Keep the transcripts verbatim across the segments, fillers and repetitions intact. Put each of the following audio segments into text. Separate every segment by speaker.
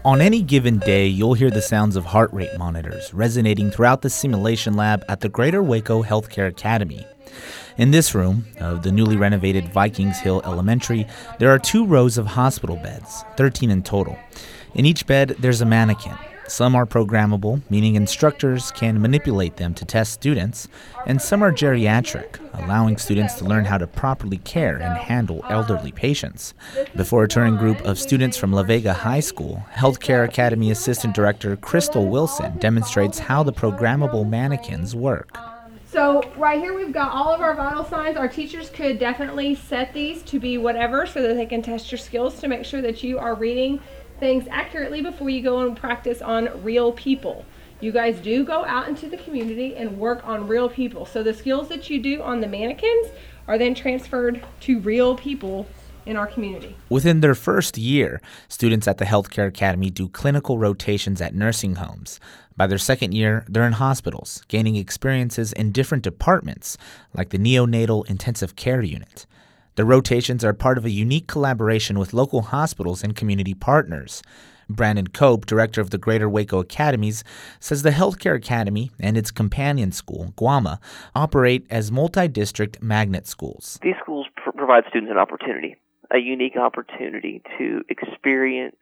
Speaker 1: On any given day, you'll hear the sounds of heart rate monitors resonating throughout the simulation lab at the Greater Waco Healthcare Academy. In this room of the newly renovated Vikings Hill Elementary, there are two rows of hospital beds, thirteen in total. In each bed, there's a mannequin. Some are programmable, meaning instructors can manipulate them to test students, and some are geriatric, allowing students to learn how to properly care and handle elderly patients. Before a touring group of students from La Vega High School, Healthcare Academy Assistant Director Crystal Wilson demonstrates how the programmable mannequins work.
Speaker 2: So right here we've got all of our vital signs. Our teachers could definitely set these to be whatever so that they can test your skills to make sure that you are reading things accurately before you go and practice on real people. You guys do go out into the community and work on real people. So the skills that you do on the mannequins are then transferred to real people in our community.
Speaker 1: Within their first year, students at the Healthcare Academy do clinical rotations at nursing homes. By their second year, they're in hospitals, gaining experiences in different departments, like the neonatal intensive care unit. The rotations are part of a unique collaboration with local hospitals and community partners. Brandon Cope, director of the Greater Waco Academies, says the Healthcare Academy and its companion school, Guama, operate as multi-district magnet schools.
Speaker 3: These schools pr- provide students an opportunity, a unique opportunity to experience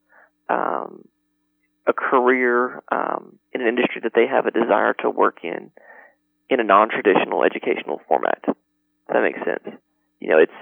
Speaker 3: um, a career um, in an industry that they have a desire to work in, in a non-traditional educational format. Does that make sense? You know, it's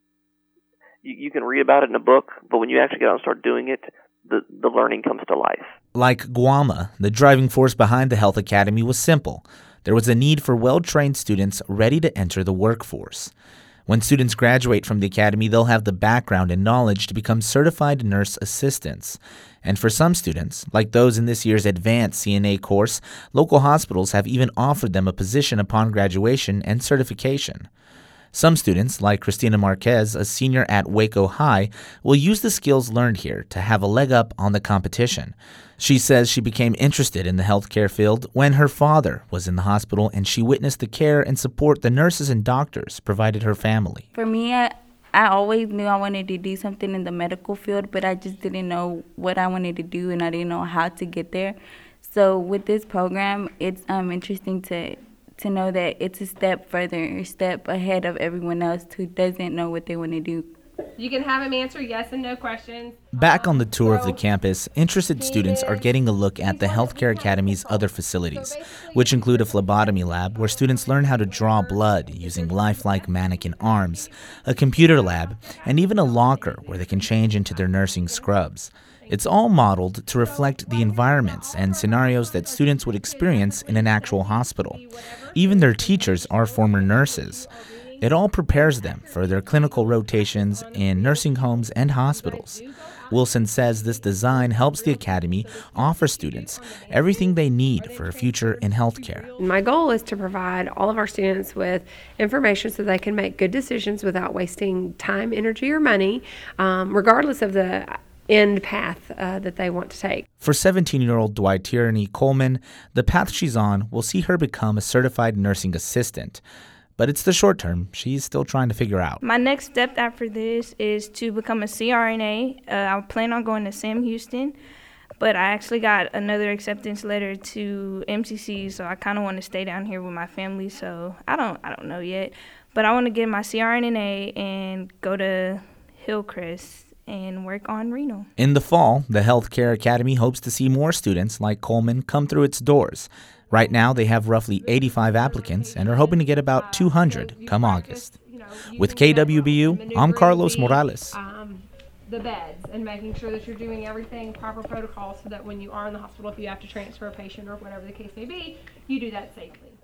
Speaker 3: you, you can read about it in a book, but when you actually get out and start doing it, the, the learning comes to life.
Speaker 1: Like Guama, the driving force behind the Health Academy was simple. There was a need for well-trained students ready to enter the workforce. When students graduate from the academy, they'll have the background and knowledge to become certified nurse assistants. And for some students, like those in this year's advanced C N A course, local hospitals have even offered them a position upon graduation and certification. Some students, like Christina Marquez, a senior at Waco High, will use the skills learned here to have a leg up on the competition. She says she became interested in the healthcare field when her father was in the hospital and she witnessed the care and support the nurses and doctors provided her family.
Speaker 4: For me, I, I always knew I wanted to do something in the medical field, but I just didn't know what I wanted to do and I didn't know how to get there. So with this program, it's um, interesting to to know that it's a step further, a step ahead of everyone else who doesn't know what they want to do.
Speaker 2: You can have them answer yes and no questions.
Speaker 1: Back on the tour of the campus, interested students are getting a look at the Healthcare Academy's other facilities, which include a phlebotomy lab where students learn how to draw blood using lifelike mannequin arms, a computer lab, and even a locker where they can change into their nursing scrubs. It's all modeled to reflect the environments and scenarios that students would experience in an actual hospital. Even their teachers are former nurses. It all prepares them for their clinical rotations in nursing homes and hospitals. Wilson says this design helps the academy offer students everything they need for a future in healthcare.
Speaker 5: My goal is to provide all of our students with information so they can make good decisions without wasting time, energy, or money, um, regardless of the end path uh, that they want to take.
Speaker 1: For seventeen-year-old Dwight Tierney Coleman, the path she's on will see her become a certified nursing assistant. But it's the short term she's still trying to figure out.
Speaker 6: My next step after this is to become a C R N A. Uh, I plan on going to Sam Houston, but I actually got another acceptance letter to M C C, so I kind of want to stay down here with my family. So I don't, I don't know yet, but I want to get my C R N A and go to Hillcrest and work on renal.
Speaker 1: In the fall, the Healthcare Academy hopes to see more students like Coleman come through its doors. Right now, they have roughly eighty-five applicants and are hoping to get about two hundred come August. With K W B U, I'm Carlos Morales.
Speaker 2: Um, the beds and making sure that you're doing everything, proper protocol, so that when you are in the hospital, if you have to transfer a patient or whatever the case may be, you do that safely.